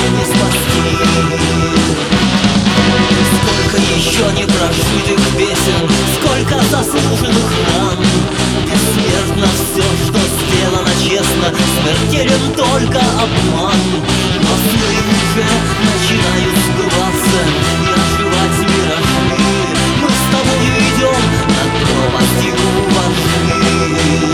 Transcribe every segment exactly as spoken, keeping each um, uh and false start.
не спасти. Сколько еще не прожитых песен, сколько заслуженных ран. Бессмертно все, что сделано честно, смертелен только обман. Но сны уже начинают сбываться и оживать миражи. Мы с тобой идем над пропастью воржи.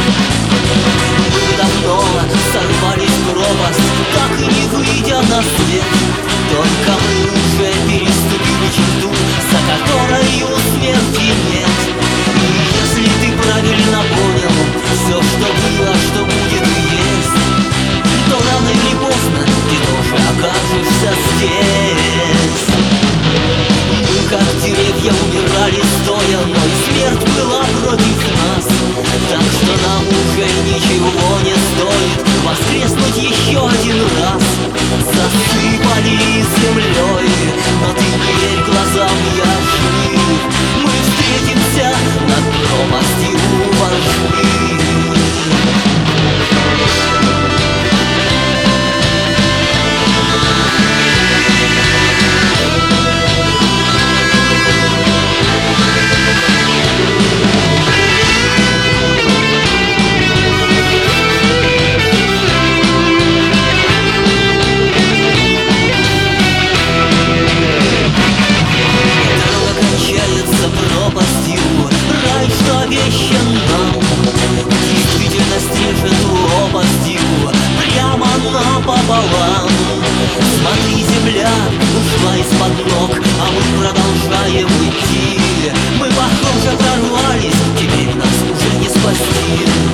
Мы давно сорвались в пропасть, так и не выйдя на свет. Только мы уже переступили черту, за которой у смерти нет. И если ты правильно понял все, что было, что будет и есть, то рано или поздно ты тоже окажешься здесь. Мы как деревья умирали стоя, но и смерть была против нас. Так что нам уже ничего не стоит воскреснуть еще один раз. Засыпали землей, но ты не верь глазам, я жив. Мы встретимся над пропастью воржи. Рай, что обещан нам, действительно стежет лопастью прямо напополам. Смотри, земля ушла из-под ног, а мы продолжаем идти. Мы, похоже, прорвались, теперь нас уже не спасти.